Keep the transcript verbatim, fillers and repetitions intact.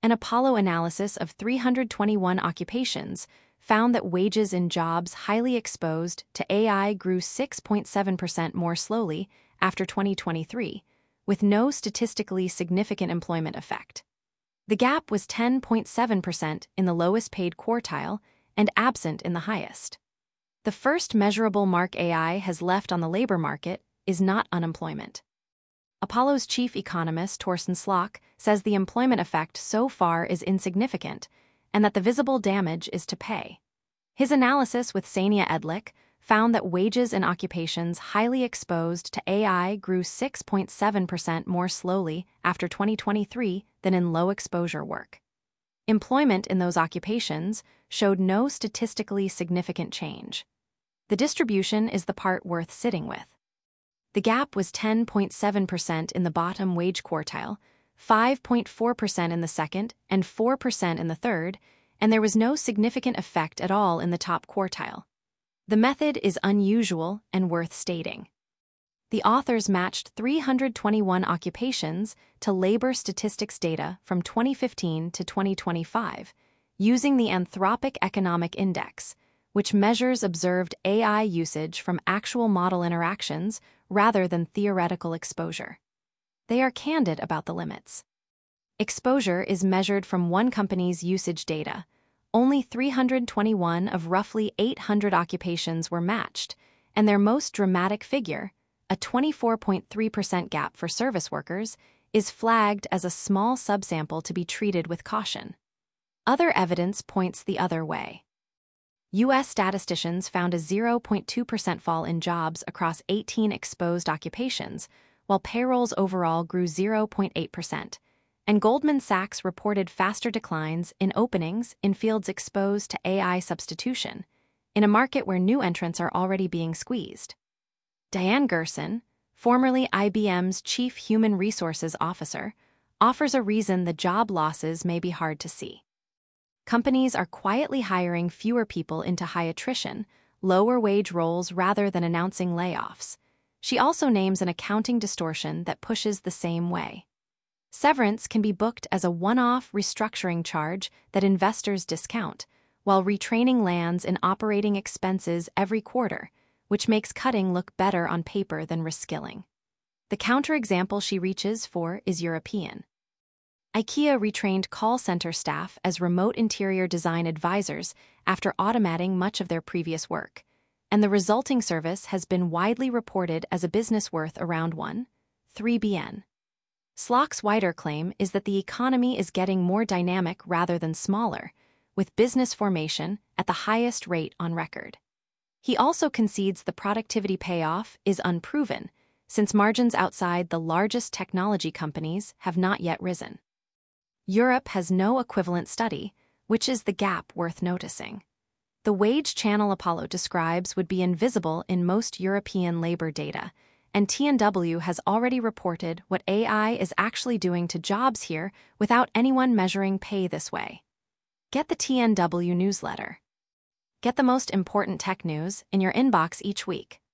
An Apollo analysis of three hundred twenty-one occupations found that wages in jobs highly exposed to A I grew six point seven percent more slowly after twenty twenty-three, with no statistically significant employment effect. The gap was ten point seven percent in the lowest paid quartile and absent in the highest. The first measurable mark A I has left on the labor market is not unemployment. Apollo's chief economist, Torsten Slok, says the employment effect so far is insignificant and that the visible damage is to pay. His analysis with Sania Edlik found that wages in occupations highly exposed to A I grew six point seven percent more slowly after twenty twenty-three than in low-exposure work. Employment in those occupations showed no statistically significant change. The distribution is the part worth sitting with. The gap was ten point seven percent in the bottom wage quartile, five point four percent in the second, and four percent in the third, and there was no significant effect at all in the top quartile. The method is unusual and worth stating. The authors matched three hundred twenty-one occupations to labor statistics data from twenty fifteen to twenty twenty-five, using the Anthropic Economic Index, which measures observed A I usage from actual model interactions rather than theoretical exposure. They are candid about the limits. Exposure is measured from one company's usage data. Only three hundred twenty-one of roughly eight hundred occupations were matched, and their most dramatic figure, a twenty-four point three percent gap for service workers, is flagged as a small subsample to be treated with caution. Other evidence points the other way. U S statisticians found a zero point two percent fall in jobs across eighteen exposed occupations, while payrolls overall grew zero point eight percent, and Goldman Sachs reported faster declines in openings in fields exposed to A I substitution, in a market where new entrants are already being squeezed. Diane Gerson, formerly I B M's chief human resources officer, offers a reason the job losses may be hard to see. Companies are quietly hiring fewer people into high attrition, lower wage roles rather than announcing layoffs. She also names an accounting distortion that pushes the same way. Severance can be booked as a one-off restructuring charge that investors discount, while retraining lands in operating expenses every quarter, which makes cutting look better on paper than reskilling. The counterexample she reaches for is European. IKEA retrained call center staff as remote interior design advisors after automating much of their previous work, and the resulting service has been widely reported as a business worth around one point three billion dollars. Slok's wider claim is that the economy is getting more dynamic rather than smaller, with business formation at the highest rate on record. He also concedes the productivity payoff is unproven, since margins outside the largest technology companies have not yet risen. Europe has no equivalent study, which is the gap worth noticing. The wage channel Apollo describes would be invisible in most European labor data, and T N W has already reported what A I is actually doing to jobs here without anyone measuring pay this way. Get the T N W newsletter. Get the most important tech news in your inbox each week.